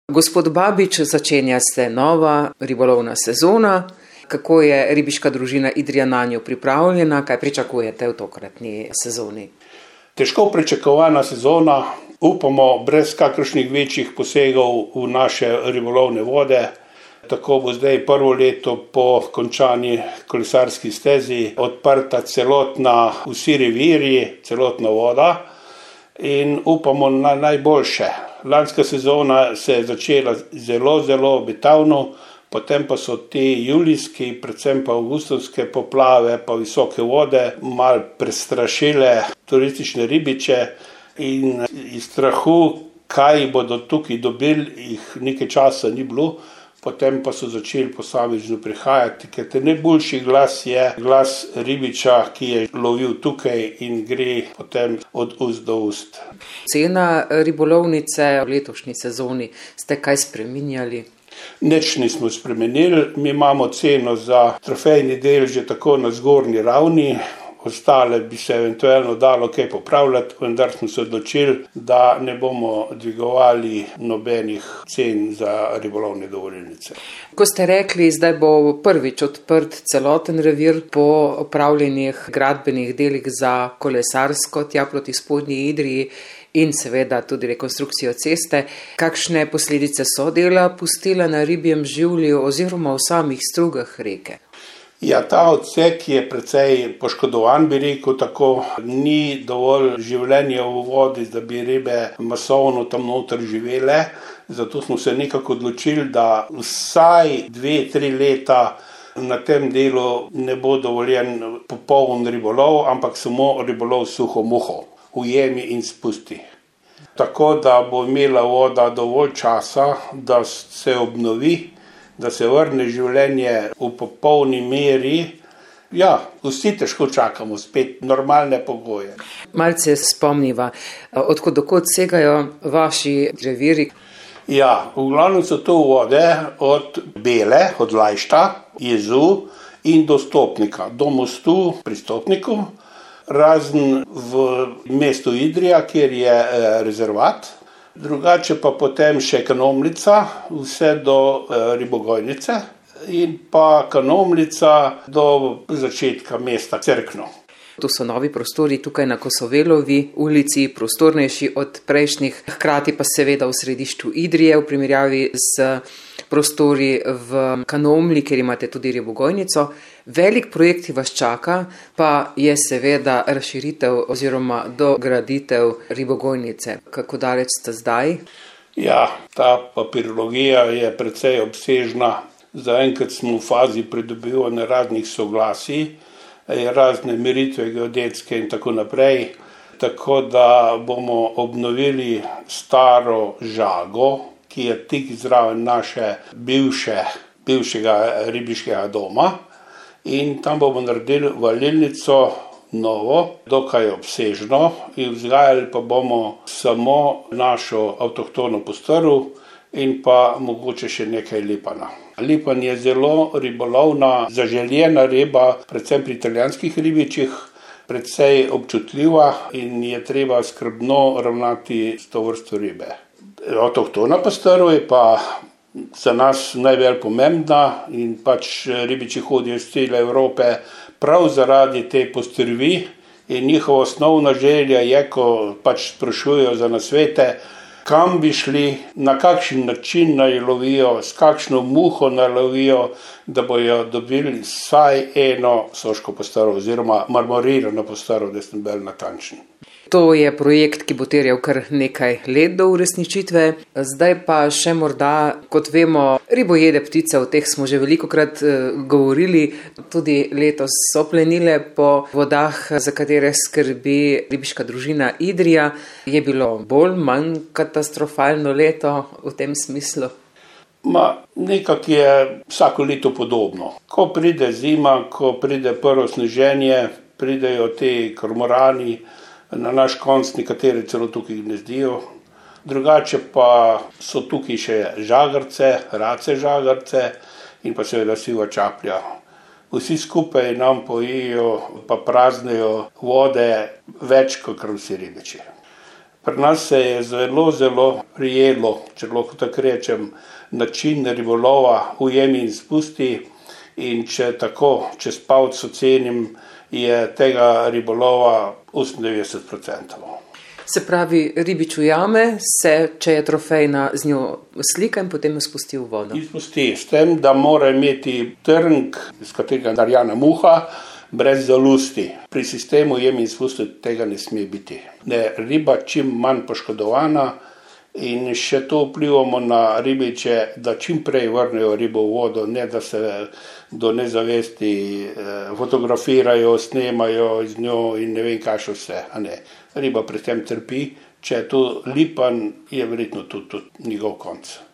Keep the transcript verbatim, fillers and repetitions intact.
Gospod Babič, začenja se nova ribolovna sezona. Kako je ribiška družina Idrija nanjo pripravljena? Kaj pričakujete v tokratni sezoni? Težko pričakovana sezona, upamo brez kakršnih večjih posegov v naše ribolovne vode. Tako bo zdaj prvo leto po končani kolesarski stezi odprta celotna vsi reviri, celotna voda in upamo na najboljše. Lanska sezona se je začela zelo, zelo obetavno, potem pa so te julijske, predvsem pa avgustovske poplave pa visoke vode malo prestrašile turistične ribiče in iz strahu, kaj bodo tukaj dobili, jih nekaj časa ni bilo. Potem pa so začeli posamično prihajati, ker te najboljši glas je glas ribiča, ki je lovil tukaj in gre potem od ust do ust. Cena ribolovnice v letošnji sezoni ste kaj spreminjali? Nič nismo spremenili, mi imamo ceno za trofejni del že tako na zgornji ravni, ostale bi se eventualno dalo kaj popravljati, vendar smo se odločili, da ne bomo dvigovali nobenih cen za ribolovne dovolilnice. Ko ste rekli, zdaj bo prvič odprt celoten revir po opravljenih gradbenih delih za kolesarsko tja proti spodnji Idriji in seveda tudi rekonstrukcijo ceste, kakšne posledice so dela pustila na ribjem življu oziroma v samih strugah reke? Ja, ta odsek je precej poškodovan, bi rekel tako, ni dovolj življenja v vodi, da bi ribe masovno tam noter živele, zato smo se nekako odločili, da vsaj dve, tri leta na tem delu ne bo dovoljen popoln ribolov, ampak samo ribolov suho muho, ujemi in spusti. Tako da bo imela voda dovolj časa, da se obnovi, da se vrne življenje v popolni meri. Ja, vsi težko čakamo spet normalne pogoje. Malce spomniva, odkot dokot segajo vaši reviri? Ja, v glavnem so to vode od Bele, od Lajšta, Jezu in do Stopnika, do mostu pri Stopniku, razen v mestu Idrija, kjer je rezervat. Drugače pa potem še Kanomlica, vse do e, Ribogojnice in pa Kanomlica do začetka mesta Cerkno. Tu so novi prostori tukaj na Kosovelovi ulici, prostornejši od prejšnjih, hkrati pa seveda v središču Idrije v primerjavi z prostori v Kanomli, kjer imate tudi Ribogojnico. Velik projekt vas čaka, pa je seveda razširitev oziroma dograditev Ribogojnice. Kako daleč ste zdaj? Ja, ta papirologija je precej obsežna. Zaenkrat smo v fazi pridobivanja raznih soglasij, razne meritve geodetske in tako naprej. Tako da bomo obnovili staro žago, ki je tik zraven naše bivše, bivšega ribiškega doma. In tam bomo naredili valilnico novo, dokaj obsežno, in vzgajali pa bomo samo našo avtohtono postrv in pa mogoče še nekaj lipana. Lipan je zelo ribolovna, zaželjena riba, predvsem pri italijanskih ribičih, precej občutljiva in je treba skrbno ravnati s to vrsto ribe. Avtohtona postrv je pa za nas najbolj pomembna in pač ribiči hodijo iz cele Evrope prav zaradi te postrvi in njihova osnovna želja je, ko pač sprašujejo za nasvete, kam bi šli, na kakšen način naj lovijo, s kakšno muho naj lovijo, da bojo dobili vsaj eno soško postrv oziroma marmorirano postrv, da sem bolj natančen. To je projekt, ki bo terjal kar nekaj let do uresničitve. Zdaj pa še morda, kot vemo, ribojede ptice, o teh smo že velikokrat govorili, tudi letos so plenile po vodah, za katere skrbi ribiška družina Idrija. Je bilo bolj, manj katastrofalno leto v tem smislu? Ma, nekako je vsako leto podobno. Ko pride zima, ko pride prvo sneženje, pridejo te kormorani, na naš konc nekatere celo tukaj gnezdijo. Drugače pa so tukaj še žagarce, race žagarce in pa seveda siva čaplja. Vsi skupaj nam pojejo pa praznejo vode več kot vsi ribiči. Pri nas se je zelo, zelo prijelo, če lahko tako rečem, način ribolova, ujemi in spusti, in če tako čez palec ocenim, je tega ribolova osemindevetdeset procentov. Se pravi, ribič ujame, se, če je trofejna, z njo slika in potem jo spusti v vodo. Izpusti, s tem, da mora imeti trnk, iz katerega narjana muha, brez zalusti. Pri sistemu ujemi in spusti tega ne sme biti. Ne, riba čim manj poškodovana in še to vplivamo na ribiče, da čim prej vrnejo ribo v vodo, ne da se do nezavesti eh, fotografirajo, snemajo z njo in ne vem kaj še vse. A ne. Riba pri tem trpi, če je to lipan, je verjetno tudi, tudi njegov konc.